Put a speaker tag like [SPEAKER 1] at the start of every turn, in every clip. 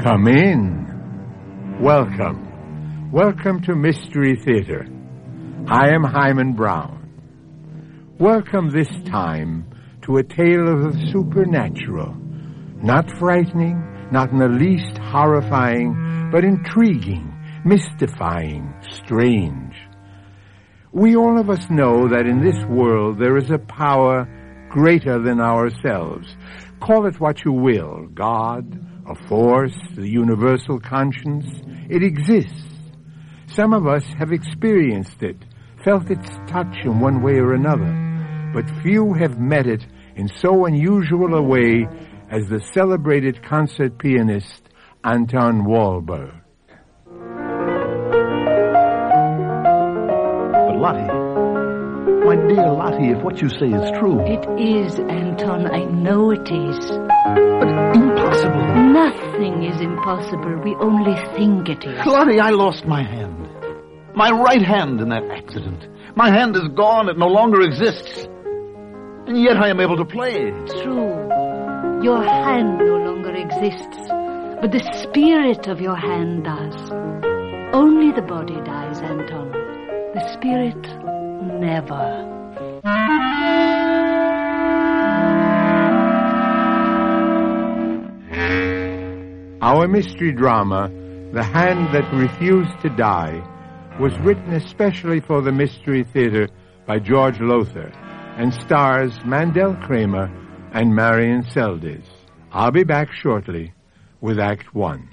[SPEAKER 1] Come in. Welcome. Welcome to Mystery Theater. I am Hyman Brown. Welcome this time to a tale of the supernatural. Not frightening, not in the least horrifying, but intriguing, mystifying, strange. We all of us know that in this world there is a power greater than ourselves. Call it what you will, God, a force, the universal conscience. It exists. Some of us have experienced it, felt its touch in one way or another, but few have met it in so unusual a way as the celebrated concert pianist Anton Wahlberg.
[SPEAKER 2] But Lottie, my dear Lottie, if what you say is true...
[SPEAKER 3] It is, Anton. I know it is.
[SPEAKER 2] But impossible.
[SPEAKER 3] Nothing is impossible. We only think it is.
[SPEAKER 2] Lottie, I lost my hand. My right hand in that accident. My hand is gone. It no longer exists. And yet I am able to play.
[SPEAKER 3] True. Your hand no longer exists, but the spirit of your hand does. Only the body dies, Anton. The spirit never.
[SPEAKER 1] Our mystery drama, The Hand That Refused to Die, was written especially for the Mystery Theater by George Lothar and stars Mandel Kramer and Marion Seldes. I'll be back shortly with Act One.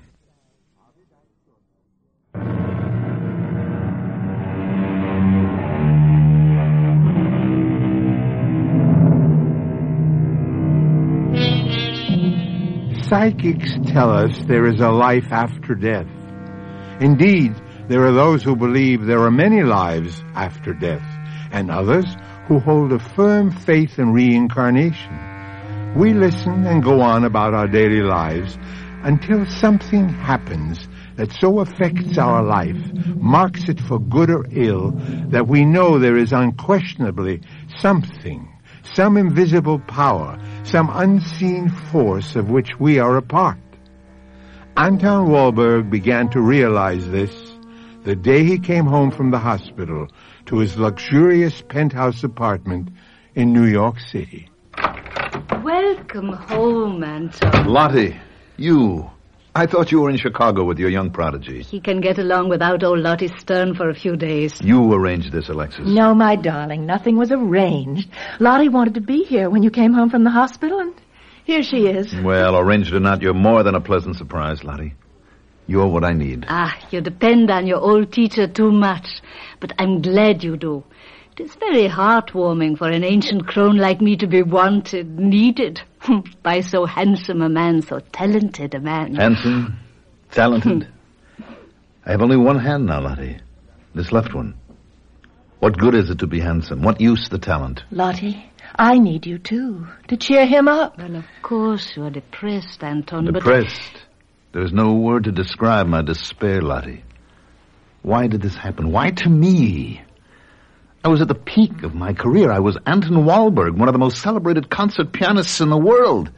[SPEAKER 1] Psychics tell us there is a life after death. Indeed, there are those who believe there are many lives after death, and others who hold a firm faith in reincarnation. We listen and go on about our daily lives until something happens that so affects our life, marks it for good or ill, that we know there is unquestionably something, some invisible power, some unseen force of which we are a part. Anton Wahlberg began to realize this the day he came home from the hospital to his luxurious penthouse apartment in New York City.
[SPEAKER 3] Welcome home, Anton.
[SPEAKER 2] Lottie, you. I thought you were in Chicago with your young prodigy.
[SPEAKER 3] He can get along without old Lottie Stern for a few days.
[SPEAKER 2] You arranged this, Alexis.
[SPEAKER 4] No, my darling, nothing was arranged. Lottie wanted to be here when you came home from the hospital, and here she is.
[SPEAKER 2] Well, arranged or not, you're more than a pleasant surprise, Lottie. You're what I need.
[SPEAKER 3] You depend on your old teacher too much, but I'm glad you do. It is very heartwarming for an ancient crone like me to be wanted, needed, by so handsome a man, so talented a man.
[SPEAKER 2] Handsome? Talented? I have only one hand now, Lottie. This left one. What good is it to be handsome? What use the talent?
[SPEAKER 4] Lottie, I need you, too, to cheer him up.
[SPEAKER 3] Well, of course you're depressed, Anton,
[SPEAKER 2] Depressed? There's no word to describe my despair, Lottie. Why did this happen? Why to me? I was at the peak of my career. I was Anton Wahlberg, one of the most celebrated concert pianists in the world.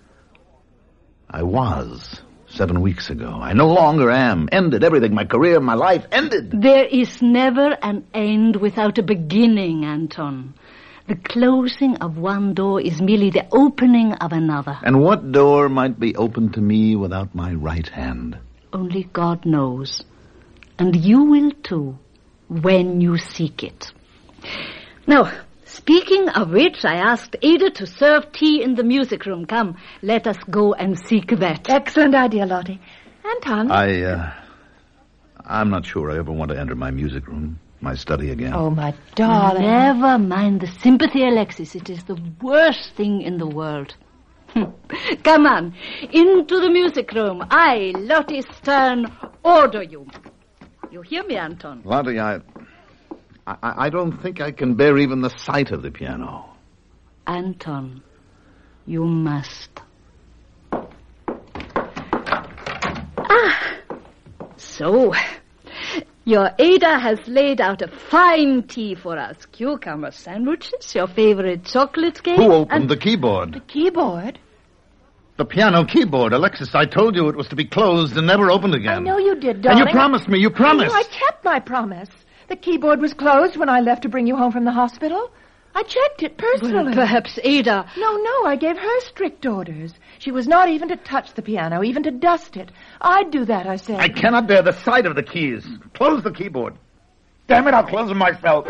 [SPEAKER 2] I was 7 weeks ago. I no longer am. Ended everything. My career, my life, ended.
[SPEAKER 3] There is never an end without a beginning, Anton. The closing of one door is merely the opening of another.
[SPEAKER 2] And what door might be open to me without my right hand?
[SPEAKER 3] Only God knows. And you will too, when you seek it. Now, speaking of which, I asked Ada to serve tea in the music room. Come, let us go and seek that.
[SPEAKER 4] Excellent idea, Lottie. Anton?
[SPEAKER 2] I'm not sure I ever want to enter my music room, my study again.
[SPEAKER 4] Oh, my darling.
[SPEAKER 3] Never mind the sympathy, Alexis. It is the worst thing in the world. Come on, into the music room. I, Lottie Stern, order you. You hear me, Anton?
[SPEAKER 2] Lottie, I don't think I can bear even the sight of the piano.
[SPEAKER 3] Anton, you must. So, your Ada has laid out a fine tea for us. Cucumber sandwiches, your favorite chocolate cake.
[SPEAKER 2] Who opened the keyboard?
[SPEAKER 4] The keyboard?
[SPEAKER 2] The piano keyboard. Alexis, I told you it was to be closed and never opened again.
[SPEAKER 4] I know you did, darling.
[SPEAKER 2] And you promised me. You promised.
[SPEAKER 4] I kept my promise. The keyboard was closed when I left to bring you home from the hospital. I checked it personally.
[SPEAKER 3] Well, perhaps Ada...
[SPEAKER 4] No, I gave her strict orders. She was not even to touch the piano, even to dust it. I'd do that, I said.
[SPEAKER 2] I cannot bear the sight of the keys. Close the keyboard. Damn it, I'll close them myself.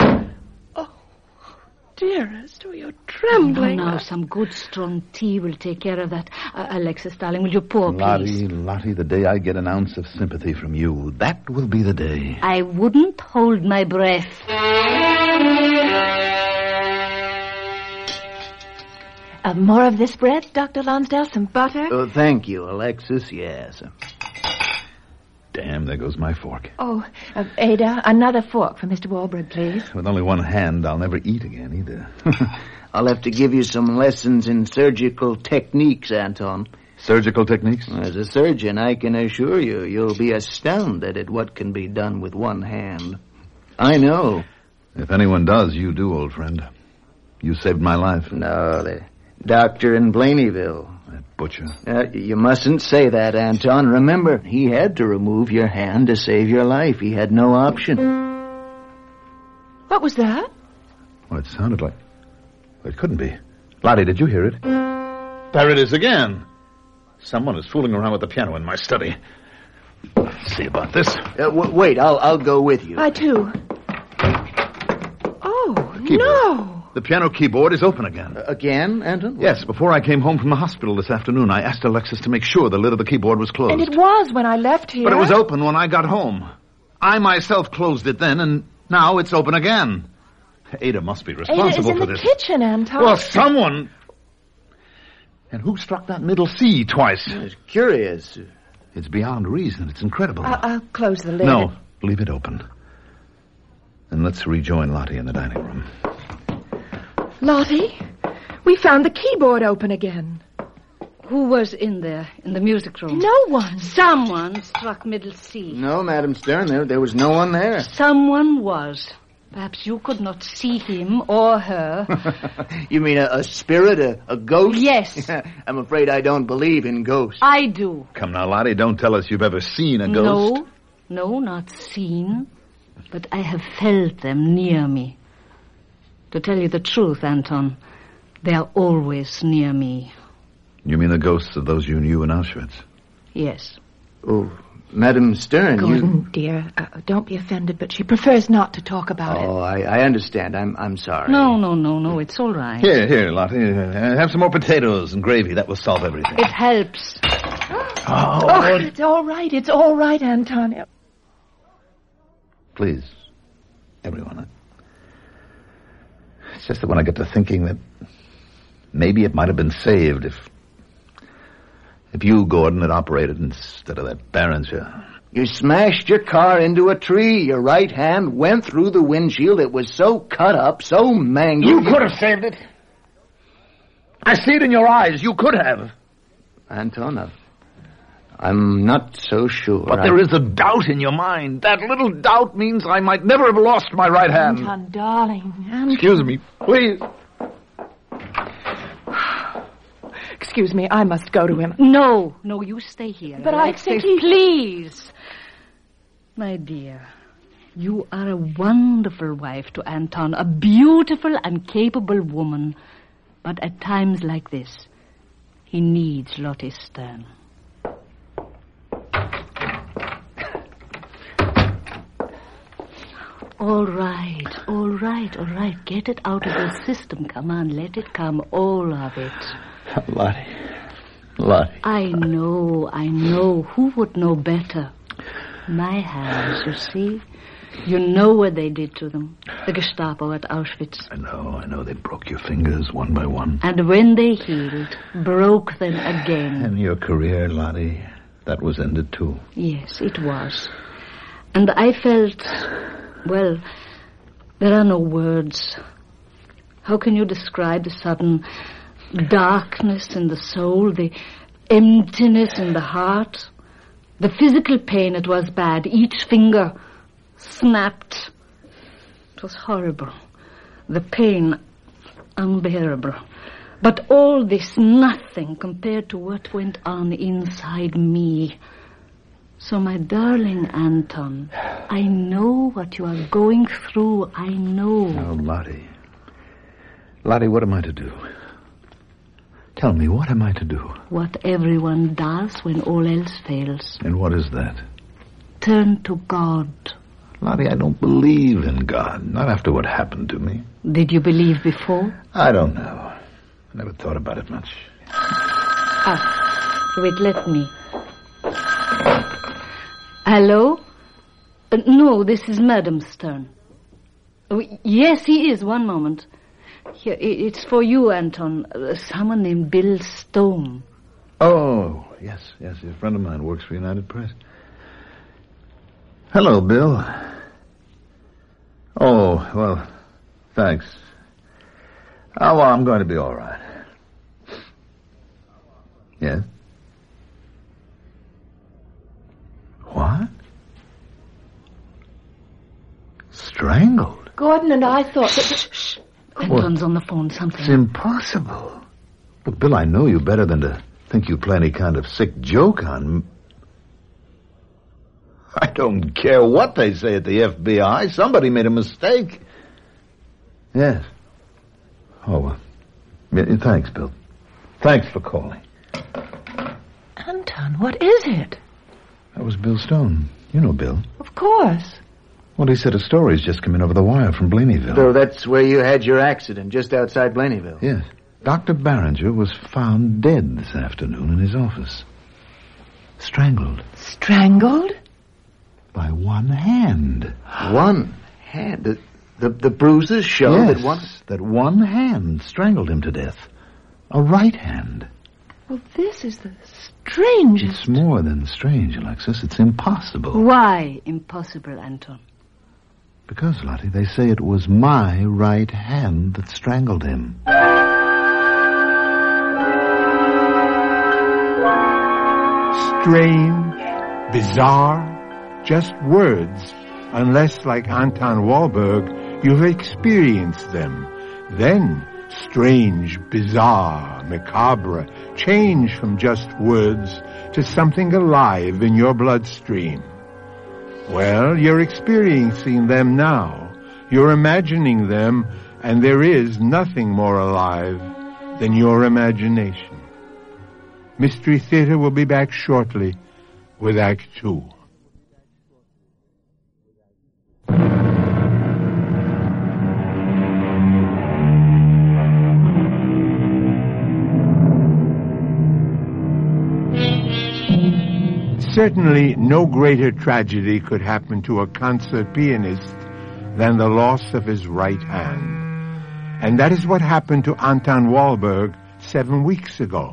[SPEAKER 4] Dearest, oh, you're trembling.
[SPEAKER 3] Now, some good, strong tea will take care of that. Alexis, darling, will you pour, please?
[SPEAKER 2] Lottie, the day I get an ounce of sympathy from you, that will be the day.
[SPEAKER 3] I wouldn't hold my breath.
[SPEAKER 4] More of this bread, Dr. Lonsdale? Some butter?
[SPEAKER 5] Oh, thank you, Alexis. Yes.
[SPEAKER 2] Damn, there goes my fork.
[SPEAKER 4] Oh, Ada, another fork for Mr. Wahlberg, please.
[SPEAKER 2] With only one hand, I'll never eat again, either.
[SPEAKER 5] I'll have to give you some lessons in surgical techniques, Anton.
[SPEAKER 2] Surgical techniques?
[SPEAKER 5] As a surgeon, I can assure you, you'll be astounded at what can be done with one hand. I know.
[SPEAKER 2] If anyone does, you do, old friend. You saved my life.
[SPEAKER 5] No, the doctor in Blaneyville.
[SPEAKER 2] That butcher.
[SPEAKER 5] You mustn't say that, Anton. Remember, he had to remove your hand to save your life. He had no option.
[SPEAKER 4] What was that?
[SPEAKER 2] Well, it sounded like... It couldn't be. Lottie, did you hear it? There it is again. Someone is fooling around with the piano in my study. Let's see about this.
[SPEAKER 5] Wait, I'll go with you.
[SPEAKER 4] I, too. Oh,
[SPEAKER 2] Keyboard.
[SPEAKER 4] no.
[SPEAKER 2] The piano keyboard is open again.
[SPEAKER 5] Again, Anton?
[SPEAKER 2] Yes, before I came home from the hospital this afternoon, I asked Alexis to make sure the lid of the keyboard was closed.
[SPEAKER 4] And it was when I left here.
[SPEAKER 2] But it was open when I got home. I myself closed it then, and now it's open again. Ada must be responsible for this.
[SPEAKER 4] Ada's in the kitchen, Anton.
[SPEAKER 2] Well, someone... And who struck that middle C twice?
[SPEAKER 5] It's curious.
[SPEAKER 2] It's beyond reason. It's incredible.
[SPEAKER 4] I'll close the lid.
[SPEAKER 2] No, leave it open. And let's rejoin Lottie in the dining room.
[SPEAKER 4] Lottie, we found the keyboard open again.
[SPEAKER 3] Who was in there, in the music room?
[SPEAKER 4] No one.
[SPEAKER 3] Someone struck middle C.
[SPEAKER 5] No, Madam Stern, there was no one there.
[SPEAKER 3] Someone was. Perhaps you could not see him or her.
[SPEAKER 5] You mean a spirit, a ghost?
[SPEAKER 3] Yes.
[SPEAKER 5] I'm afraid I don't believe in ghosts.
[SPEAKER 3] I do.
[SPEAKER 2] Come now, Lottie, don't tell us you've ever seen a ghost.
[SPEAKER 3] No, not seen. But I have felt them near me. To tell you the truth, Anton, they are always near me.
[SPEAKER 2] You mean the ghosts of those you knew in Auschwitz?
[SPEAKER 3] Yes.
[SPEAKER 5] Oh, Madam Stern,
[SPEAKER 4] Gordon, dear, don't be offended, but she prefers not to talk about it.
[SPEAKER 5] Oh, I understand. I'm sorry.
[SPEAKER 3] No, it's all right.
[SPEAKER 2] Here, Lottie. Have some more potatoes and gravy. That will solve everything.
[SPEAKER 3] It helps.
[SPEAKER 4] Oh, it's all right, Anton.
[SPEAKER 2] Please, everyone. It's just that when I get to thinking that maybe it might have been saved if you, Gordon, had operated instead of that Barrenshire.
[SPEAKER 5] You smashed your car into a tree. Your right hand went through the windshield. It was so cut up, so mangled.
[SPEAKER 2] You could have saved it. I see it in your eyes. You could have.
[SPEAKER 5] Anton, I'm not so sure.
[SPEAKER 2] But there is a doubt in your mind. That little doubt means I might never have lost my right hand.
[SPEAKER 4] Anton, darling. Anton.
[SPEAKER 2] Excuse me, please.
[SPEAKER 4] Excuse me, I must go to him.
[SPEAKER 3] No, you stay here.
[SPEAKER 4] But
[SPEAKER 3] Alexis,
[SPEAKER 4] I think
[SPEAKER 3] please. My dear, you are a wonderful wife to Anton, a beautiful and capable woman. But at times like this, he needs Lottie Stern. All right. Get it out of your system. Come on, let it come, all of it.
[SPEAKER 5] Lottie.
[SPEAKER 3] I know. Who would know better? My hands, you see. You know what they did to them. The Gestapo at Auschwitz.
[SPEAKER 2] I know. They broke your fingers one by one.
[SPEAKER 3] And when they healed, broke them again.
[SPEAKER 2] And your career, Lottie, that was ended too.
[SPEAKER 3] Yes, it was. And I felt, well, there are no words. How can you describe the sudden darkness in the soul, the emptiness in the heart? The physical pain, it was bad. Each finger snapped. It was horrible. The pain, unbearable. But all this nothing compared to what went on inside me. So, my darling Anton, I know what you are going through. I know.
[SPEAKER 2] Oh, Lottie. Lottie, what am I to do? Tell me, what am I to do?
[SPEAKER 3] What everyone does when all else fails.
[SPEAKER 2] And what is that?
[SPEAKER 3] Turn to God.
[SPEAKER 2] Lottie, I don't believe in God. Not after what happened to me.
[SPEAKER 3] Did you believe before?
[SPEAKER 2] I don't know. I never thought about it much.
[SPEAKER 3] Wait, let me. Hello? No, this is Madam Stern. Oh, yes, he is. One moment. Here, it's for you, Anton. Someone named Bill Stone.
[SPEAKER 2] Oh, yes. A friend of mine works for United Press. Hello, Bill. Oh, well, thanks. Oh, well, I'm going to be all right. Yes? What? Strangled?
[SPEAKER 4] Gordon and I thought that...
[SPEAKER 3] Shh. Anton's on the phone. Something.
[SPEAKER 2] It's impossible. But, Bill, I know you better than to think you play any kind of sick joke on me. I don't care what they say at the FBI. Somebody made a mistake. Yes. Oh, well. Thanks, Bill. Thanks for calling.
[SPEAKER 4] Anton, what is it?
[SPEAKER 2] That was Bill Stone. You know Bill.
[SPEAKER 4] Of course.
[SPEAKER 2] Well, he said a story's just come in over the wire from Blaneyville.
[SPEAKER 5] So that's where you had your accident, just outside Blaneyville?
[SPEAKER 2] Yes. Dr. Barringer was found dead this afternoon in his office. Strangled.
[SPEAKER 4] Strangled?
[SPEAKER 2] By one hand.
[SPEAKER 5] One hand? The bruises show
[SPEAKER 2] yes,
[SPEAKER 5] that
[SPEAKER 2] one hand strangled him to death. A right hand.
[SPEAKER 4] Well, this is the strangest...
[SPEAKER 2] It's more than strange, Alexis. It's impossible.
[SPEAKER 3] Why impossible, Anton?
[SPEAKER 2] Because, Lottie, they say it was my right hand that strangled him.
[SPEAKER 1] Strange, bizarre, just words, unless, like Anton Walberg, you've experienced them. Then, strange, bizarre, macabre, change from just words to something alive in your bloodstream. Well, you're experiencing them now. You're imagining them, and there is nothing more alive than your imagination. Mystery Theater will be back shortly with Act 2. Certainly no greater tragedy could happen to a concert pianist than the loss of his right hand. And that is what happened to Anton Walberg 7 weeks ago.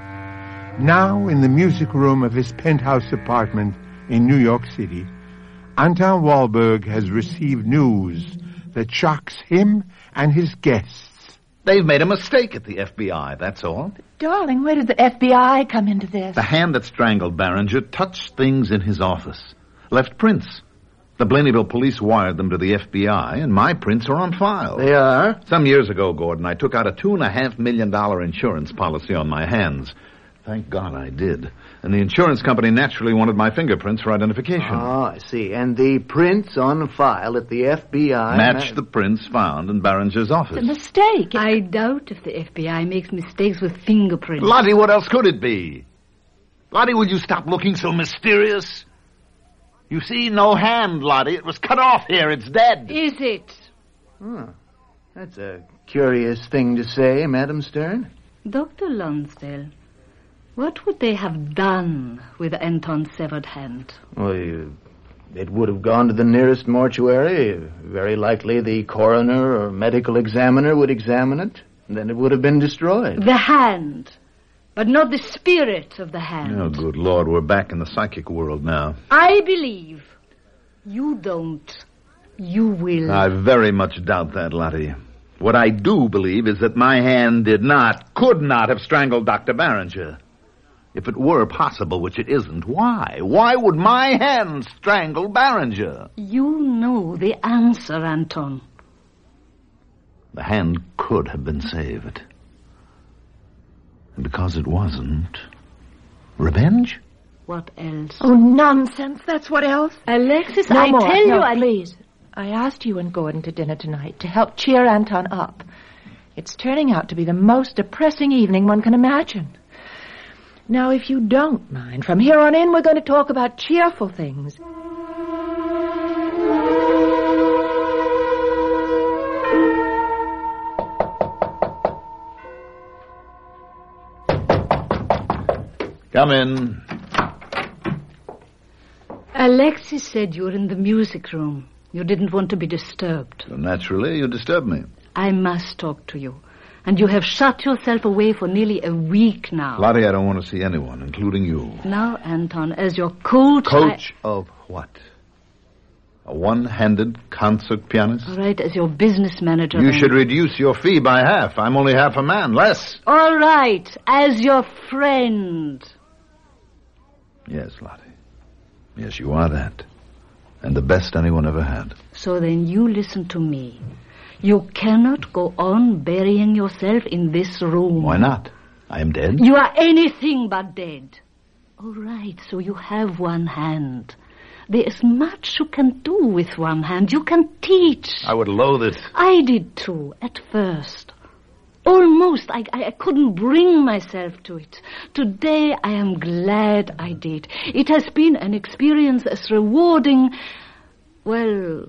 [SPEAKER 1] Now, in the music room of his penthouse apartment in New York City, Anton Walberg has received news that shocks him and his guests.
[SPEAKER 2] They've made a mistake at the FBI, that's all.
[SPEAKER 4] Darling, where did the FBI come into this?
[SPEAKER 2] The hand that strangled Barringer touched things in his office, left prints. The Blaneyville police wired them to the FBI, and my prints are on file.
[SPEAKER 5] They are?
[SPEAKER 2] Some years ago, Gordon, I took out a $2.5 million insurance policy on my hands. Thank God I did. And the insurance company naturally wanted my fingerprints for identification.
[SPEAKER 5] Oh, I see. And the prints on file at the FBI...
[SPEAKER 2] matched the prints found in Barringer's office.
[SPEAKER 4] The mistake.
[SPEAKER 3] I doubt if the FBI makes mistakes with fingerprints.
[SPEAKER 2] Lottie, what else could it be? Lottie, will you stop looking so mysterious? You see, no hand, Lottie. It was cut off here. It's dead.
[SPEAKER 3] Is it?
[SPEAKER 5] Oh, that's a curious thing to say, Madam Stern.
[SPEAKER 3] Dr. Lonsdale, what would they have done with Anton's severed hand?
[SPEAKER 5] Well, it would have gone to the nearest mortuary. Very likely the coroner or medical examiner would examine it, and then it would have been destroyed.
[SPEAKER 3] The hand, but not the spirit of the hand.
[SPEAKER 2] Oh, good Lord, we're back in the psychic world now.
[SPEAKER 3] I believe. You don't. You will.
[SPEAKER 2] I very much doubt that, Lottie. What I do believe is that my hand could not have strangled Dr. Barringer. If it were possible, which it isn't, why? Why would my hand strangle Barringer?
[SPEAKER 3] You know the answer, Anton.
[SPEAKER 2] The hand could have been saved. And because it wasn't, revenge?
[SPEAKER 3] What else?
[SPEAKER 4] Oh, nonsense. That's what else.
[SPEAKER 3] Alexis,
[SPEAKER 4] No
[SPEAKER 3] I
[SPEAKER 4] more.
[SPEAKER 3] tell
[SPEAKER 4] No,
[SPEAKER 3] you, I...
[SPEAKER 4] please. I asked you and Gordon to dinner tonight to help cheer Anton up. It's turning out to be the most depressing evening one can imagine. Now, if you don't mind, from here on in, we're going to talk about cheerful things.
[SPEAKER 2] Come in.
[SPEAKER 3] Alexis said you were in the music room. You didn't want to be disturbed.
[SPEAKER 2] So naturally, you disturb me.
[SPEAKER 3] I must talk to you. And you have shut yourself away for nearly a week now.
[SPEAKER 2] Lottie, I don't want to see anyone, including you.
[SPEAKER 3] Now, Anton, as your coach...
[SPEAKER 2] Coach of what? A one-handed concert pianist?
[SPEAKER 3] All right, as your business manager...
[SPEAKER 2] You
[SPEAKER 3] then.
[SPEAKER 2] should reduce your fee by half. I'm only half a man, less.
[SPEAKER 3] All right, as your friend.
[SPEAKER 2] Yes, Lottie. Yes, you are that. And the best anyone ever had.
[SPEAKER 3] So then you listen to me. You cannot go on burying yourself in this room.
[SPEAKER 2] Why not? I am dead.
[SPEAKER 3] You are anything but dead. All right, so you have one hand. There is much you can do with one hand. You can teach.
[SPEAKER 2] I would loathe it.
[SPEAKER 3] I did too, at first. Almost. I couldn't bring myself to it. Today I am glad I did. It has been an experience as rewarding, well,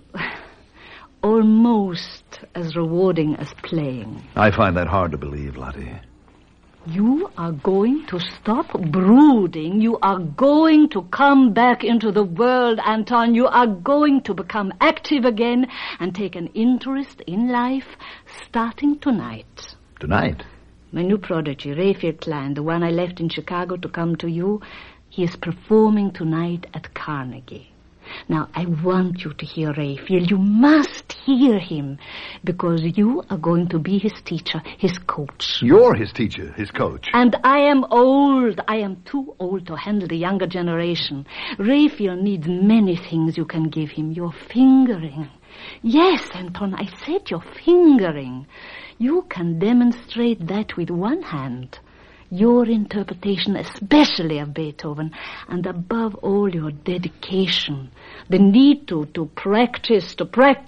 [SPEAKER 3] almost as rewarding as playing.
[SPEAKER 2] I find that hard to believe, Lottie.
[SPEAKER 3] You are going to stop brooding. You are going to come back into the world, Anton. You are going to become active again and take an interest in life starting tonight.
[SPEAKER 2] Tonight?
[SPEAKER 3] My new prodigy, Raphael Klein, the one I left in Chicago to come to you, he is performing tonight at Carnegie. Now, I want you to hear Raphael. You must hear him, because you are going to be his teacher, his coach.
[SPEAKER 2] You're his teacher, his coach.
[SPEAKER 3] And I am old. I am too old to handle the younger generation. Raphael needs many things you can give him. Your fingering. Yes, Anton, I said your fingering. You can demonstrate that with one hand. Your interpretation, especially of Beethoven, and above all your dedication, the need to practice,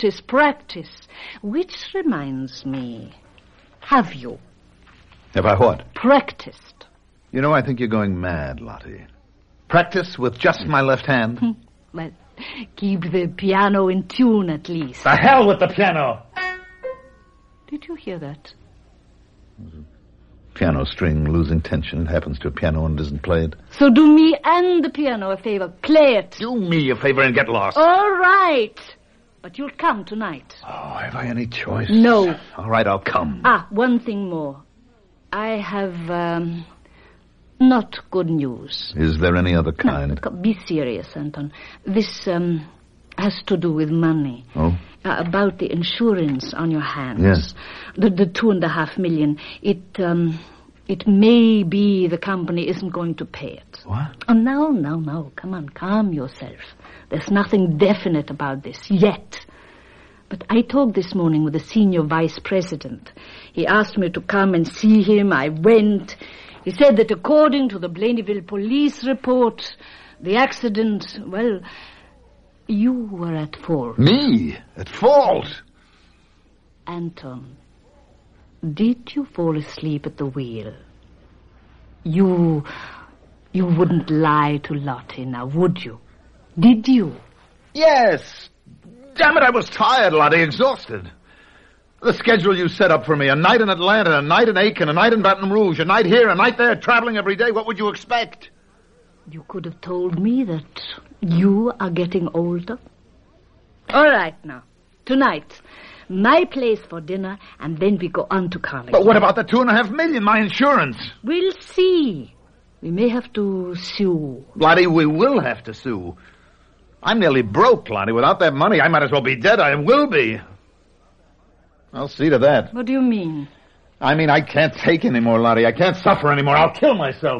[SPEAKER 3] which reminds me, have you?
[SPEAKER 2] Have I what?
[SPEAKER 3] Practiced.
[SPEAKER 2] You know, I think you're going mad, Lottie. Practice with just my left hand?
[SPEAKER 3] Well, keep the piano in tune at least.
[SPEAKER 2] The hell with the piano!
[SPEAKER 3] Did you hear that?
[SPEAKER 2] Piano string losing tension. It happens to a piano and isn't played.
[SPEAKER 3] So do me and the piano a favor. Play it.
[SPEAKER 2] Do me a favor and get lost.
[SPEAKER 3] All right. But you'll come tonight.
[SPEAKER 2] Oh, have I any choice?
[SPEAKER 3] No.
[SPEAKER 2] All right, I'll come.
[SPEAKER 3] One thing more. I have, not good news.
[SPEAKER 2] Is there any other kind?
[SPEAKER 3] No, be serious, Anton. This, has to do with money.
[SPEAKER 2] Oh?
[SPEAKER 3] About the insurance on your hands.
[SPEAKER 2] Yes.
[SPEAKER 3] The $2.5 million. It may be the company isn't going to pay it.
[SPEAKER 2] What?
[SPEAKER 3] Oh, no. Come on, calm yourself. There's nothing definite about this yet. But I talked this morning with the senior vice president. He asked me to come and see him. I went. He said that according to the Blainville police report, the accident, well, you were at fault.
[SPEAKER 2] Me? At fault?
[SPEAKER 3] Anton, did you fall asleep at the wheel? You wouldn't lie to Lottie now, would you? Did you?
[SPEAKER 2] Yes. Damn it, I was tired, Lottie, exhausted. The schedule you set up for me, a night in Atlanta, a night in Aiken, a night in Baton Rouge, a night here, a night there, traveling every day, what would you expect?
[SPEAKER 3] You could have told me that you are getting older. All right, now. Tonight, my place for dinner, and then we go on to Carnegie.
[SPEAKER 2] But what about the $2.5 million, my insurance?
[SPEAKER 3] We'll see. We may have to sue.
[SPEAKER 2] Lottie, we will have to sue. I'm nearly broke, Lottie. Without that money, I might as well be dead. I will be. I'll see to that.
[SPEAKER 3] What do you mean?
[SPEAKER 2] I mean, I can't take anymore, Lottie. I can't suffer anymore. I'll kill myself.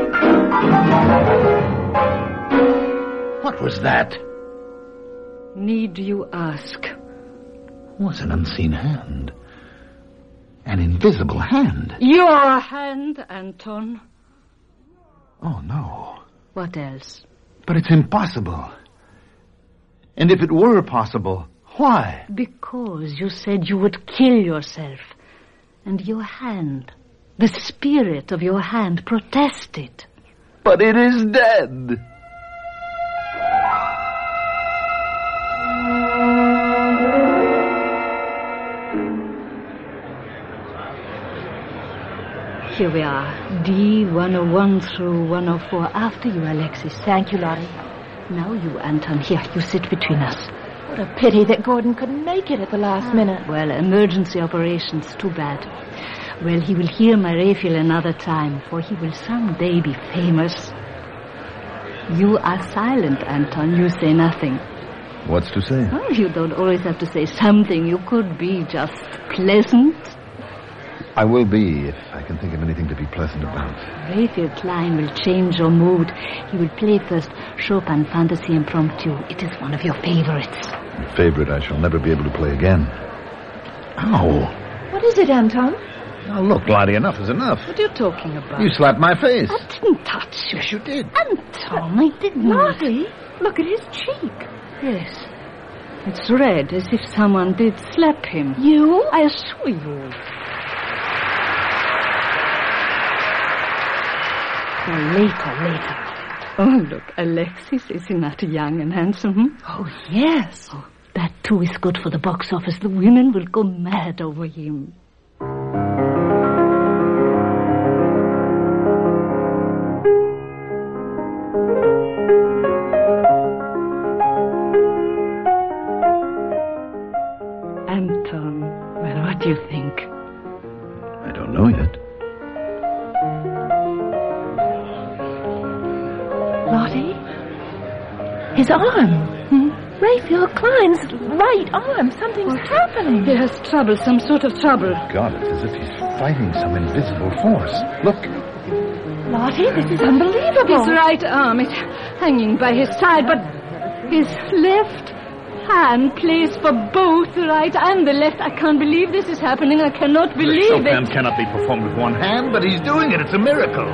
[SPEAKER 2] What was that?
[SPEAKER 3] Need you ask?
[SPEAKER 2] Was an unseen hand. An invisible hand.
[SPEAKER 3] Your hand, Anton.
[SPEAKER 2] Oh, no.
[SPEAKER 3] What else?
[SPEAKER 2] But it's impossible. And if it were possible, why?
[SPEAKER 3] Because you said you would kill yourself. And your hand, the spirit of your hand, protested.
[SPEAKER 2] But it is dead.
[SPEAKER 3] Here we are, D101 through 104. After you, Alexis.
[SPEAKER 4] Thank you, Lottie.
[SPEAKER 3] Now you, Anton. Here, you sit between us.
[SPEAKER 4] What a pity that Gordon couldn't make it at the last minute.
[SPEAKER 3] Well, emergency operations, too bad. Well, he will hear my Raphael another time, for he will someday be famous. You are silent, Anton. You say nothing.
[SPEAKER 2] What's to say?
[SPEAKER 3] Oh, you don't always have to say something. You could be just pleasant.
[SPEAKER 2] I will be, if I can think of anything to be pleasant about.
[SPEAKER 3] Raphael Klein will change your mood. He will play first Chopin Fantasy Impromptu. It is one of your favorites.
[SPEAKER 2] A favorite I shall never be able to play again. Ow.
[SPEAKER 4] What is it, Anton?
[SPEAKER 2] Now look, Lottie, enough is enough.
[SPEAKER 3] What are you talking about?
[SPEAKER 2] You slapped my face.
[SPEAKER 3] I didn't touch you.
[SPEAKER 2] Yes, you did.
[SPEAKER 3] Anton, I didn't.
[SPEAKER 4] Lottie, look at his cheek.
[SPEAKER 3] Yes. It's red, as if someone did slap him.
[SPEAKER 4] You?
[SPEAKER 3] I assure you. Well, later. Oh, look, Alexis, is he not young and handsome?
[SPEAKER 4] Oh, yes.
[SPEAKER 3] Oh, that, too, is good for the box office. The women will go mad over him. Anton, well, what do you think?
[SPEAKER 2] I don't know yet.
[SPEAKER 4] Lottie? His arm. Raphael Klein's right arm. Something's happening.
[SPEAKER 3] He has trouble, some sort of trouble.
[SPEAKER 2] God, it's as if he's fighting some invisible force. Look.
[SPEAKER 4] Lottie, this is unbelievable.
[SPEAKER 3] His right arm is hanging by his side, but his left hand plays for both the right and the left. I can't believe this is happening. I cannot believe
[SPEAKER 2] Chopin
[SPEAKER 3] it.
[SPEAKER 2] cannot be performed with one hand, but he's doing it. It's a miracle.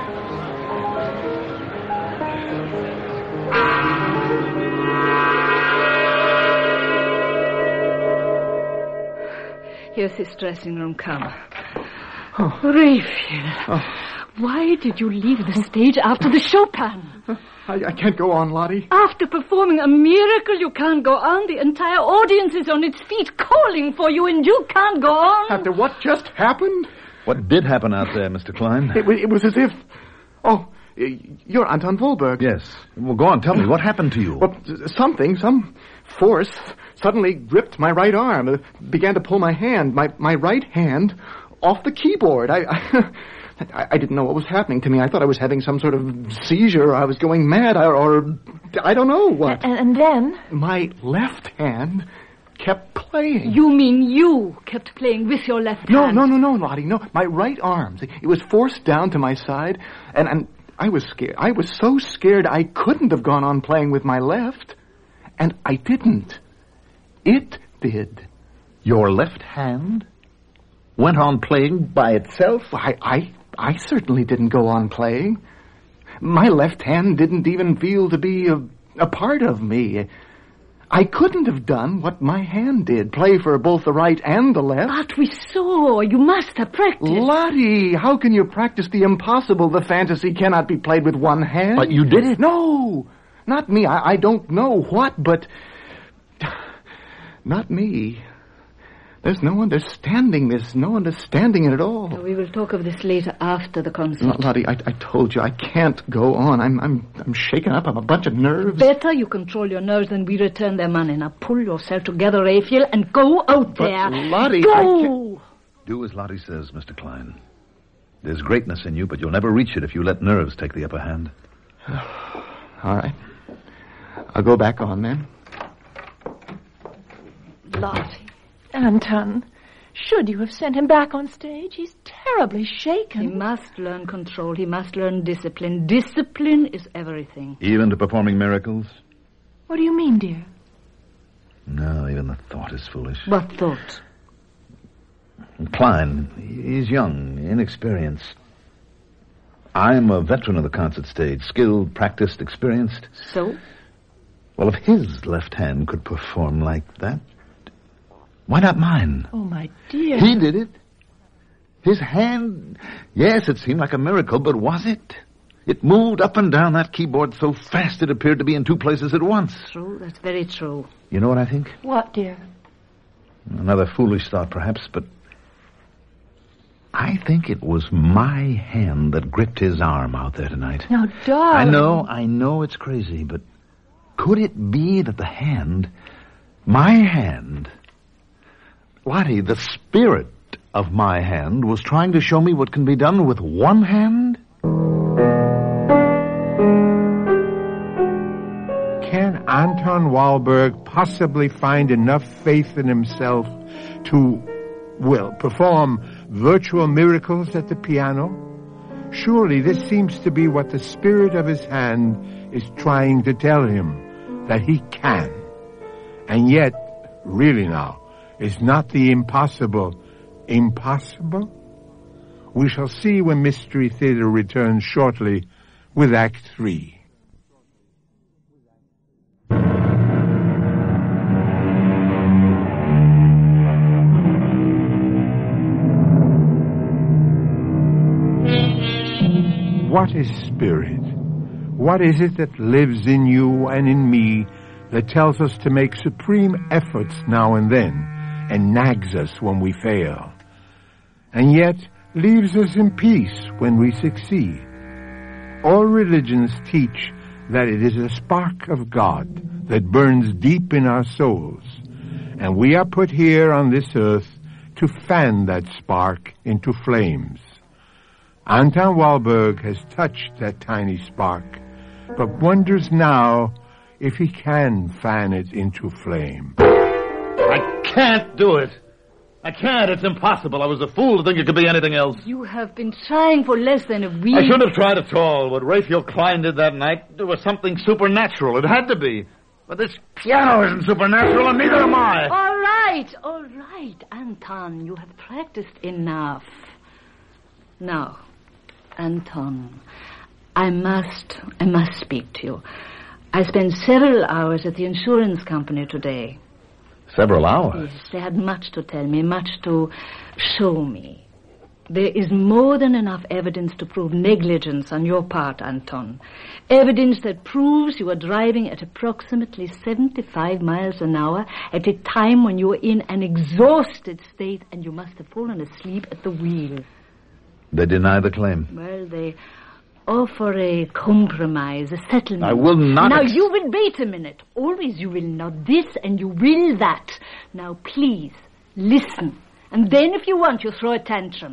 [SPEAKER 3] Here's his dressing room. Come. Oh. Raphael, why did you leave the stage after the Chopin?
[SPEAKER 5] I can't go on, Lottie.
[SPEAKER 3] After performing a miracle, you can't go on. The entire audience is on its feet calling for you, and you can't go on.
[SPEAKER 5] After what just happened?
[SPEAKER 2] What did happen out there, Mr. Klein?
[SPEAKER 5] It was as if... Oh, you're Anton Wohlberg.
[SPEAKER 2] Yes. Well, go on, tell me. What happened to you?
[SPEAKER 5] Well, some force suddenly gripped my right arm, began to pull my hand, my right hand, off the keyboard. I didn't know what was happening to me. I thought I was having some sort of seizure, or I was going mad, or I don't know what.
[SPEAKER 4] And then?
[SPEAKER 5] My left hand kept playing.
[SPEAKER 3] You mean you kept playing with your left hand?
[SPEAKER 5] No, Lottie, no. My right arm, it was forced down to my side, and I was scared. I was so scared I couldn't have gone on playing with my left. And I didn't. It did.
[SPEAKER 2] Your left hand went on playing by itself?
[SPEAKER 5] I certainly didn't go on playing. My left hand didn't even feel to be a part of me. I couldn't have done what my hand did, play for both the right and the left.
[SPEAKER 3] But we saw. You must have practiced.
[SPEAKER 5] Lottie, how can you practice the impossible? The fantasy cannot be played with one hand.
[SPEAKER 2] But you did it.
[SPEAKER 5] No, not me. I don't know what, but... Not me. There's no understanding it at all.
[SPEAKER 3] We will talk of this later after the concert.
[SPEAKER 5] Lottie, I told you I can't go on. I'm shaken up. I'm a bunch of nerves.
[SPEAKER 3] Better you control your nerves than we return their money. Now pull yourself together, Raphael, and go out there.
[SPEAKER 5] Lottie,
[SPEAKER 3] go!
[SPEAKER 2] Do as Lottie says, Mr. Klein. There's greatness in you, but you'll never reach it if you let nerves take the upper hand.
[SPEAKER 5] All right. I'll go back on then.
[SPEAKER 4] Lottie. Anton, should you have sent him back on stage? He's terribly shaken.
[SPEAKER 3] He must learn control. He must learn discipline. Discipline is everything.
[SPEAKER 2] Even to performing miracles?
[SPEAKER 4] What do you mean, dear?
[SPEAKER 2] No, even the thought is foolish.
[SPEAKER 3] What thought?
[SPEAKER 2] Klein, he's young, inexperienced. I'm a veteran of the concert stage, skilled, practiced, experienced.
[SPEAKER 3] So?
[SPEAKER 2] Well, if his left hand could perform like that, why not mine?
[SPEAKER 4] Oh, my dear.
[SPEAKER 2] He did it. His hand, yes, it seemed like a miracle, but was it? It moved up and down that keyboard so fast it appeared to be in two places at once.
[SPEAKER 3] True, that's very true.
[SPEAKER 2] You know what I think?
[SPEAKER 4] What, dear?
[SPEAKER 2] Another foolish thought, perhaps, but I think it was my hand that gripped his arm out there tonight.
[SPEAKER 4] Now, darling.
[SPEAKER 2] I know it's crazy, but could it be that the hand, my hand, Lottie, the spirit of my hand, was trying to show me what can be done with one hand?
[SPEAKER 1] Can Anton Wahlberg possibly find enough faith in himself to, perform virtual miracles at the piano? Surely this seems to be what the spirit of his hand is trying to tell him, that he can. And yet, really now, is not the impossible impossible? We shall see when Mystery Theater returns shortly with Act 3. What is spirit? What is it that lives in you and in me that tells us to make supreme efforts now and then and nags us when we fail, and yet leaves us in peace when we succeed? All religions teach that it is a spark of God that burns deep in our souls, and we are put here on this earth to fan that spark into flames. Anton Wahlberg has touched that tiny spark, but wonders now if he can fan it into flame.
[SPEAKER 2] I can't do it. I can't. It's impossible. I was a fool to think it could be anything else.
[SPEAKER 3] You have been trying for less than a week.
[SPEAKER 2] I shouldn't have tried at all. What Raphael Klein did that night, there was something supernatural. It had to be. But this piano isn't supernatural, and neither am I.
[SPEAKER 3] All right, Anton. You have practiced enough. Now, Anton, I must speak to you. I spent several hours at the insurance company today.
[SPEAKER 2] Several hours?
[SPEAKER 3] Yes, they had much to tell me, much to show me. There is more than enough evidence to prove negligence on your part, Anton. Evidence that proves you were driving at approximately 75 miles an hour at a time when you were in an exhausted state and you must have fallen asleep at the wheel.
[SPEAKER 2] They deny the claim.
[SPEAKER 3] Well, they offer a compromise, a settlement.
[SPEAKER 2] I will not...
[SPEAKER 3] Now, you will wait a minute. Always you will not this and you will that. Now, please, listen. And then if you want, you throw a tantrum.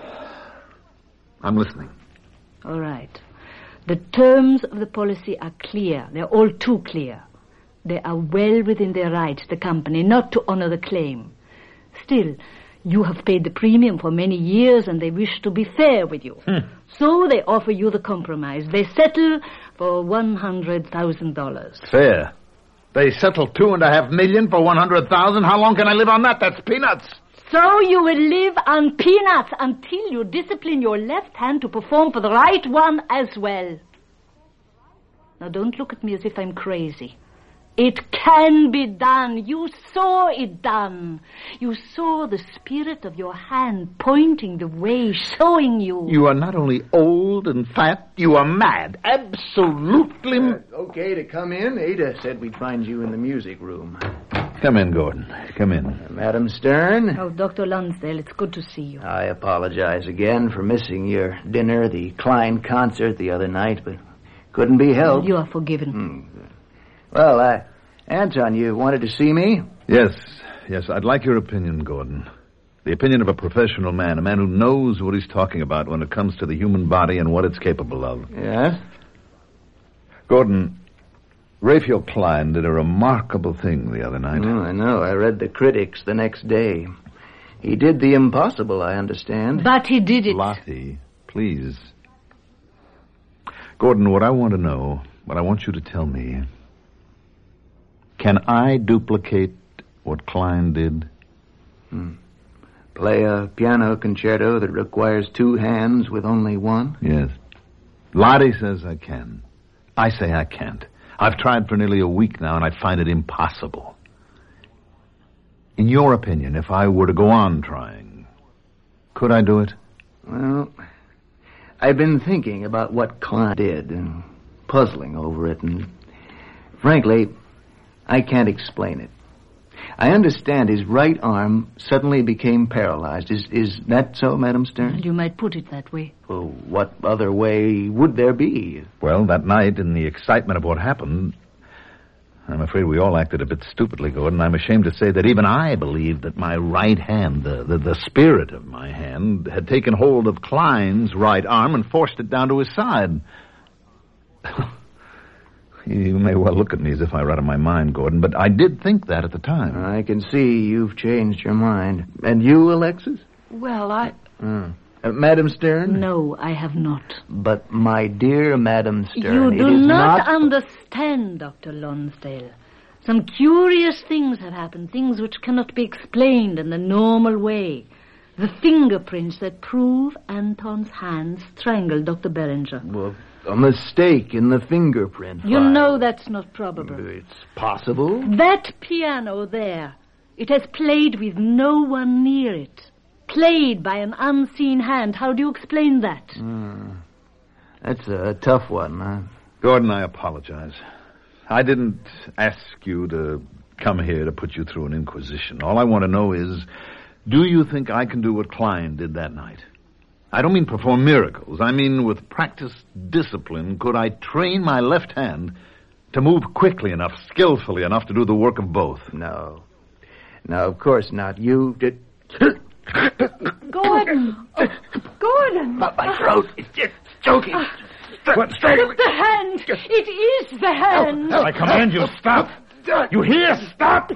[SPEAKER 2] I'm listening.
[SPEAKER 3] All right. The terms of the policy are clear. They're all too clear. They are well within their rights, the company, not to honor the claim. Still, you have paid the premium for many years and they wish to be fair with you. So they offer you the compromise. They settle for $100,000.
[SPEAKER 2] Fair. They settle $2.5 million for $100,000. How long can I live on that? That's peanuts.
[SPEAKER 3] So you will live on peanuts until you discipline your left hand to perform for the right one as well. Now don't look at me as if I'm crazy. It can be done. You saw it done. You saw the spirit of your hand pointing the way, showing you.
[SPEAKER 2] You are not only old and fat, you are mad. Absolutely...
[SPEAKER 5] Okay to come in. Ada said we'd find you in the music room.
[SPEAKER 2] Come in, Gordon. Come in.
[SPEAKER 5] Madam Stern?
[SPEAKER 3] Oh, Dr. Lonsdale, it's good to see you.
[SPEAKER 5] I apologize again for missing your dinner, the Klein concert the other night, but couldn't be helped.
[SPEAKER 3] You are forgiven.
[SPEAKER 5] Well, Anton, you wanted to see me?
[SPEAKER 2] Yes, I'd like your opinion, Gordon. The opinion of a professional man, a man who knows what he's talking about when it comes to the human body and what it's capable of.
[SPEAKER 5] Yes?
[SPEAKER 2] Gordon, Raphael Klein did a remarkable thing the other night.
[SPEAKER 5] Oh, I know. I read the critics the next day. He did the impossible, I understand.
[SPEAKER 3] But he did it.
[SPEAKER 2] Lottie, please. Gordon, what I want to know, what I want you to tell me, can I duplicate what Klein did?
[SPEAKER 5] Play a piano concerto that requires 2 hands with only one?
[SPEAKER 2] Yes. Lottie says I can. I say I can't. I've tried for nearly a week now, and I find it impossible. In your opinion, if I were to go on trying, could I do it?
[SPEAKER 5] Well, I've been thinking about what Klein did and puzzling over it, and frankly, I can't explain it. I understand his right arm suddenly became paralyzed. Is that so, Madam Stern?
[SPEAKER 3] You might put it that way.
[SPEAKER 5] Well, what other way would there be?
[SPEAKER 2] Well, that night, in the excitement of what happened, I'm afraid we all acted a bit stupidly, Gordon. I'm ashamed to say that even I believed that my right hand, the spirit of my hand, had taken hold of Klein's right arm and forced it down to his side. You may well look at me as if I were out of my mind, Gordon, but I did think that at the time.
[SPEAKER 5] I can see you've changed your mind. And you, Alexis?
[SPEAKER 4] Well,
[SPEAKER 5] Madam Stern?
[SPEAKER 3] No, I have not.
[SPEAKER 5] But, my dear Madam Stern,
[SPEAKER 3] You do not understand, Dr. Lonsdale. Some curious things have happened, things which cannot be explained in the normal way. The fingerprints that prove Anton's hand strangled Dr. Berenger.
[SPEAKER 5] Well, a mistake in the fingerprint
[SPEAKER 3] You
[SPEAKER 5] file.
[SPEAKER 3] know that's not probable.
[SPEAKER 5] It's possible.
[SPEAKER 3] That piano there, it has played with no one near it. Played by an unseen hand. How do you explain that?
[SPEAKER 5] That's a tough one, huh?
[SPEAKER 2] Gordon, I apologize. I didn't ask you to come here to put you through an inquisition. All I want to know is, do you think I can do what Klein did that night? I don't mean perform miracles. I mean, with practiced discipline, could I train my left hand to move quickly enough, skillfully enough to do the work of both?
[SPEAKER 5] No. No, of course not. You did...
[SPEAKER 4] Gordon! Oh, Gordon!
[SPEAKER 5] My throat is just choking.
[SPEAKER 3] The hand! It is the hand!
[SPEAKER 2] I command you, stop! You hear? Stop!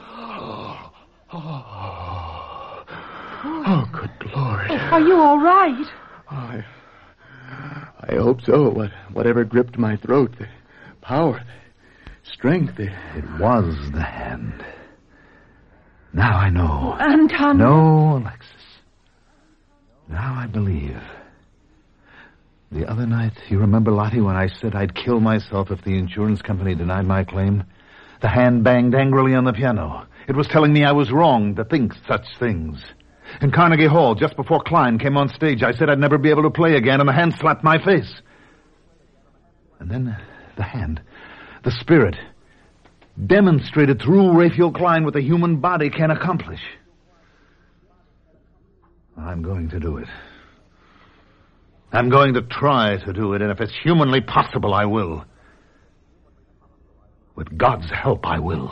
[SPEAKER 5] Oh, good Lord.
[SPEAKER 4] Are you all right?
[SPEAKER 5] I hope so. Whatever gripped my throat, the power, the strength.
[SPEAKER 2] It was the hand. Now I know.
[SPEAKER 4] Anton.
[SPEAKER 2] No, Alexis. Now I believe. The other night, you remember, Lottie, when I said I'd kill myself if the insurance company denied my claim? The hand banged angrily on the piano. It was telling me I was wrong to think such things. In Carnegie Hall, just before Klein came on stage, I said I'd never be able to play again, and the hand slapped my face. And then the hand, the spirit, demonstrated through Raphael Klein what the human body can accomplish. I'm going to do it. I'm going to try to do it, and if it's humanly possible, I will. With God's help, I will.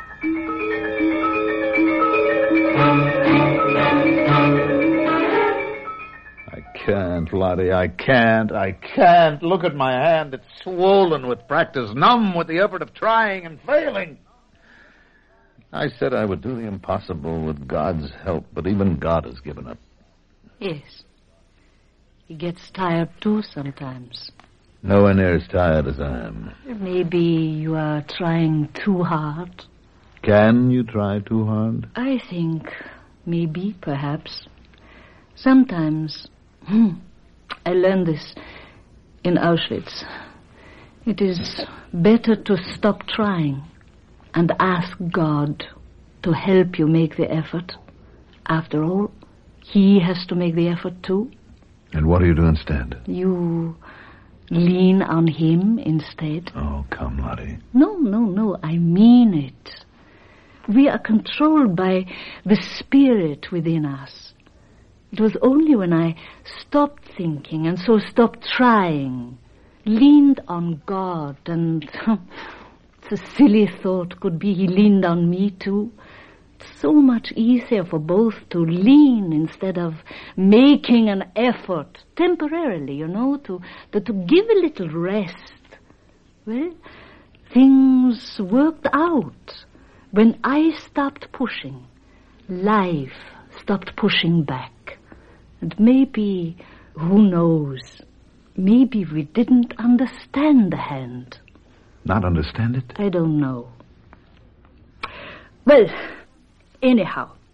[SPEAKER 2] I can't, Lottie, I can't. Look at my hand. It's swollen with practice, numb with the effort of trying and failing. I said I would do the impossible with God's help, but even God has given up.
[SPEAKER 3] Yes. He gets tired too sometimes.
[SPEAKER 2] Nowhere near as tired as I am.
[SPEAKER 3] Maybe you are trying too hard.
[SPEAKER 2] Can you try too hard?
[SPEAKER 3] I think maybe, perhaps. Sometimes, I learned this in Auschwitz. It is better to stop trying and ask God to help you make the effort. After all, He has to make the effort too.
[SPEAKER 2] And what do you do instead?
[SPEAKER 3] You lean on Him instead.
[SPEAKER 2] Oh, come, Lottie.
[SPEAKER 3] No, I mean it. We are controlled by the spirit within us. It was only when I stopped thinking and so stopped trying, leaned on God, and it's a silly thought could be He leaned on me too. It's so much easier for both to lean instead of making an effort temporarily, to give a little rest. Well, things worked out. When I stopped pushing, life stopped pushing back. And maybe, who knows, maybe we didn't understand the hand.
[SPEAKER 2] Not understand it?
[SPEAKER 3] I don't know. Well, anyhow,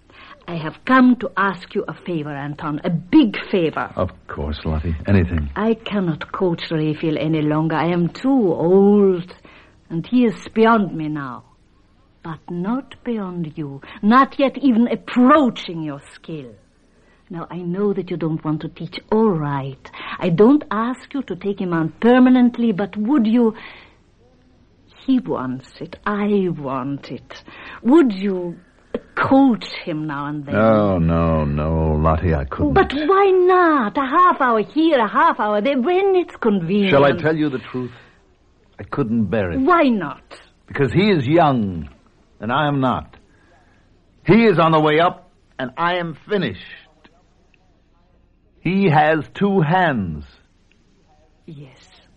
[SPEAKER 3] I have come to ask you a favor, Anton, a big favor.
[SPEAKER 2] Of course, Lottie. Anything.
[SPEAKER 3] I cannot coach Raphael any longer. I am too old, and he is beyond me now. But not beyond you, not yet even approaching your skill. Now, I know that you don't want to teach, all right. I don't ask you to take him on permanently, but would you... He wants it, I want it. Would you coach him now and then?
[SPEAKER 2] No, Lottie, I couldn't.
[SPEAKER 3] But why not? A half hour here, a half hour there, when it's convenient.
[SPEAKER 2] Shall I tell you the truth? I couldn't bear it.
[SPEAKER 3] Why not?
[SPEAKER 2] Because he is young, and I am not. He is on the way up, and I am finished. He has 2 hands.
[SPEAKER 3] Yes.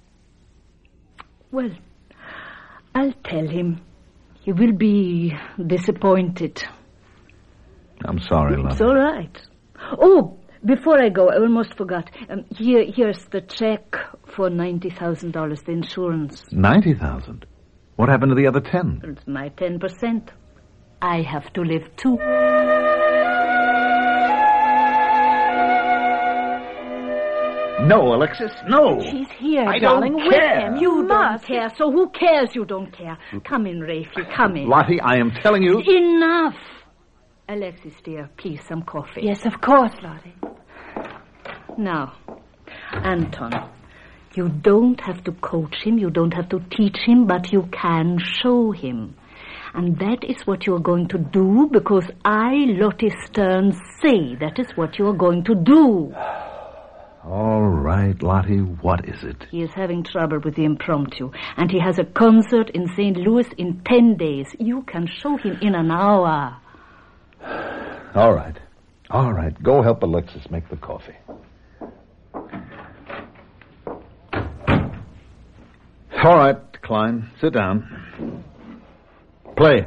[SPEAKER 3] Well, I'll tell him. He will be disappointed.
[SPEAKER 2] I'm sorry, Lottie.
[SPEAKER 3] It's all right. Oh, before I go, I almost forgot. Here's the check for $90,000, the insurance.
[SPEAKER 2] 90,000? What happened to the other 10?
[SPEAKER 3] It's my 10%. I have to live too.
[SPEAKER 2] No, Alexis, no.
[SPEAKER 4] She's here,
[SPEAKER 2] I
[SPEAKER 4] darling,
[SPEAKER 2] don't
[SPEAKER 4] with
[SPEAKER 2] care.
[SPEAKER 4] him.
[SPEAKER 3] You
[SPEAKER 4] must.
[SPEAKER 3] don't care, so who cares you don't care? Come in, Raphael, come in.
[SPEAKER 2] Lottie, I am telling you...
[SPEAKER 3] Enough. Alexis, dear, please, some coffee.
[SPEAKER 4] Yes, of course, Lottie.
[SPEAKER 3] Now, Anton, you don't have to coach him, you don't have to teach him, but you can show him. And that is what you are going to do, because I, Lottie Stern, say that is what you are going to do.
[SPEAKER 2] All right, Lottie, what is it?
[SPEAKER 3] He is having trouble with the impromptu, and he has a concert in St. Louis in 10 days. You can show him in an hour.
[SPEAKER 2] All right. Go help Alexis make the coffee. All right, Klein, sit down. Play.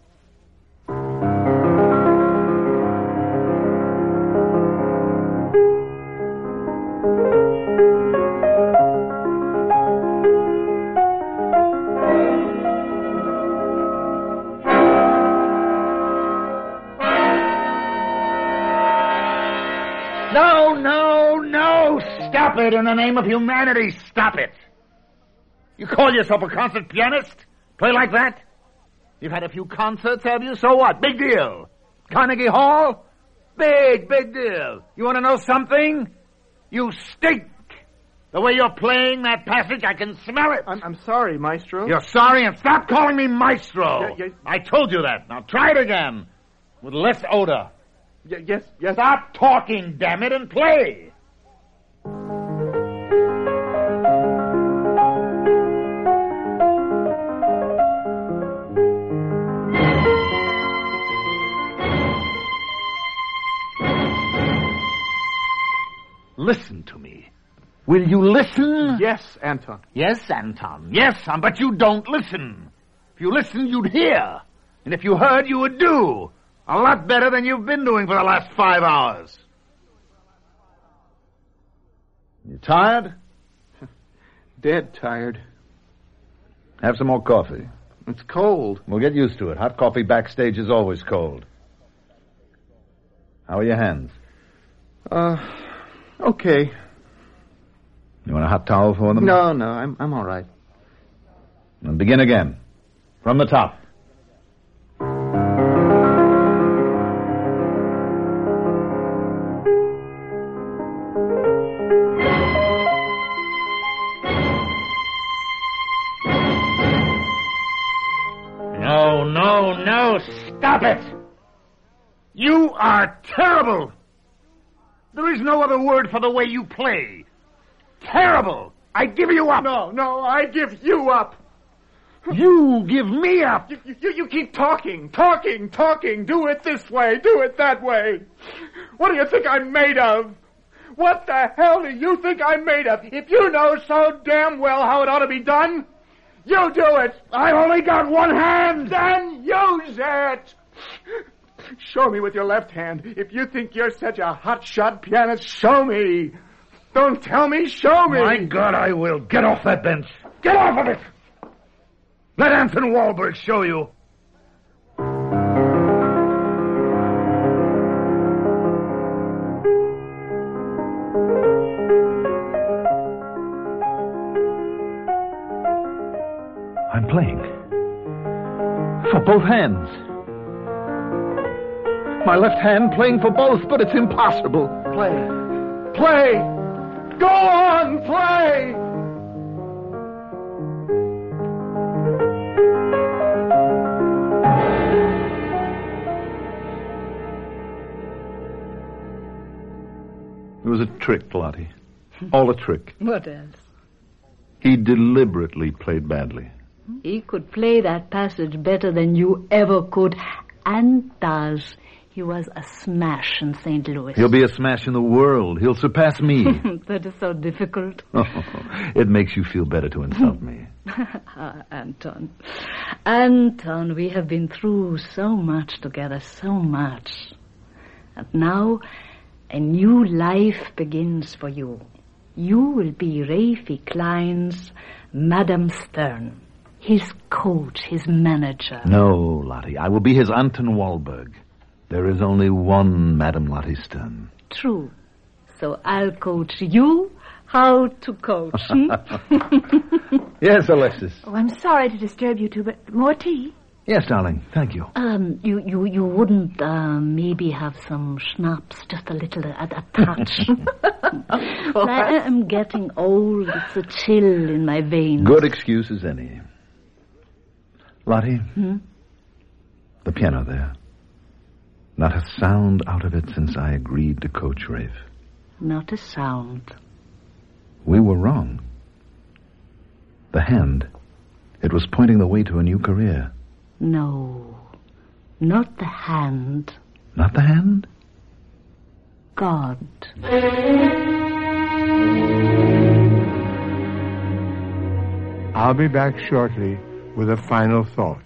[SPEAKER 6] No! Stop it! In the name of humanity, stop it! You call yourself a concert pianist? Play like that? You've had a few concerts, have you? So what? Big deal. Carnegie Hall? Big deal. You want to know something? You stink! The way you're playing that passage, I can smell it.
[SPEAKER 5] I'm sorry, Maestro.
[SPEAKER 6] You're sorry, and stop calling me Maestro.
[SPEAKER 5] Yeah.
[SPEAKER 6] I told you that. Now try it again. With less odor.
[SPEAKER 5] Yes.
[SPEAKER 6] Stop talking, damn it, and play. Listen to me. Will you listen?
[SPEAKER 5] Yes, Anton.
[SPEAKER 6] Yes, Anton. Yes, but you don't listen. If you listened, you'd hear. And if you heard, you would do. A lot better than you've been doing for the last 5 hours.
[SPEAKER 2] You tired?
[SPEAKER 5] Dead tired.
[SPEAKER 2] Have some more coffee.
[SPEAKER 5] It's cold.
[SPEAKER 2] We'll get used to it. Hot coffee backstage is always cold. How are your hands?
[SPEAKER 5] Okay.
[SPEAKER 2] You want a hot towel for them?
[SPEAKER 5] No, I'm all right.
[SPEAKER 2] And begin again. From the top.
[SPEAKER 6] No, stop it! You are terrible! There is no other word for the way you play. Terrible! I give you up!
[SPEAKER 5] No, I give you up!
[SPEAKER 6] You give me up!
[SPEAKER 5] You keep talking. Do it this way, do it that way. What do you think I'm made of? What the hell do you think I'm made of? If you know so damn well how it ought to be done, you do it.
[SPEAKER 6] I've only got one hand.
[SPEAKER 5] Then use it. Show me with your left hand. If you think you're such a hot-shot pianist, show me. Don't tell me, show me.
[SPEAKER 6] My God, I will. Get off that bench. Get off of it. Let Anton Wahlberg show you.
[SPEAKER 2] Both hands. My left hand playing for both, but it's impossible.
[SPEAKER 5] Play! Go on, play!
[SPEAKER 2] It was a trick, Lottie. All a trick.
[SPEAKER 3] What else?
[SPEAKER 2] He deliberately played badly.
[SPEAKER 3] He could play that passage better than you ever could, and does. He was a smash in St. Louis.
[SPEAKER 2] He'll be a smash in the world. He'll surpass me.
[SPEAKER 3] That is so difficult.
[SPEAKER 2] Oh, it makes you feel better to insult me.
[SPEAKER 3] Anton. Anton, we have been through so much together, so much. And now, a new life begins for you. You will be Rafie Klein's Madame Stern, his coach, his manager.
[SPEAKER 2] No, Lottie, I will be his Anton Wahlberg. There is only one Madame Lottie Stern.
[SPEAKER 3] True. So I'll coach you how to coach.
[SPEAKER 2] Yes, Alexis.
[SPEAKER 4] Oh, I'm sorry to disturb you two, but more tea?
[SPEAKER 2] Yes, darling. Thank you.
[SPEAKER 3] You wouldn't maybe have some schnapps, just a little, a touch. I am getting old. It's a chill in my veins.
[SPEAKER 2] Good excuse as any. Lottie, the piano there. Not a sound out of it since I agreed to coach Rafe.
[SPEAKER 3] Not a sound.
[SPEAKER 2] We were wrong. The hand, it was pointing the way to a new career.
[SPEAKER 3] No, not the hand.
[SPEAKER 2] Not the hand?
[SPEAKER 3] God.
[SPEAKER 1] I'll be back shortly with a final thought.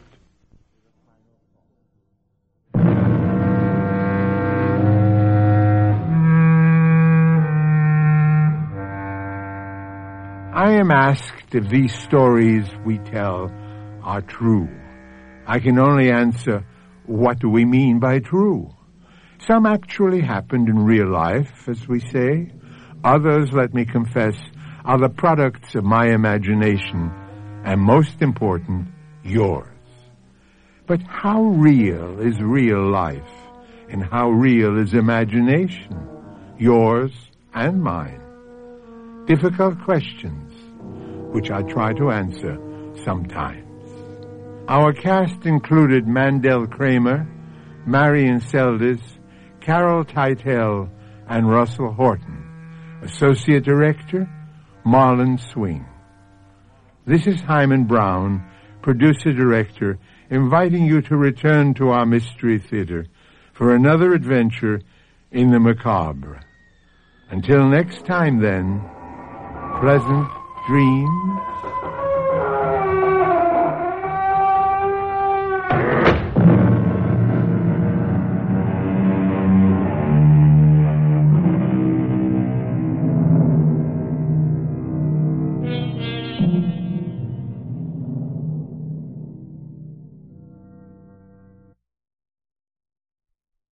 [SPEAKER 1] I am asked if these stories we tell are true. I can only answer, what do we mean by true? Some actually happened in real life, as we say. Others, let me confess, are the products of my imagination, and most important, yours. But how real is real life, and how real is imagination, yours and mine? Difficult questions, which I try to answer sometimes. Our cast included Mandel Kramer, Marion Seldes, Carol Teitel, and Russell Horton. Associate Director, Marlon Swing. This is Hyman Brown, Producer-Director, inviting you to return to our Mystery Theater for another adventure in the macabre. Until next time, then, pleasant dreams.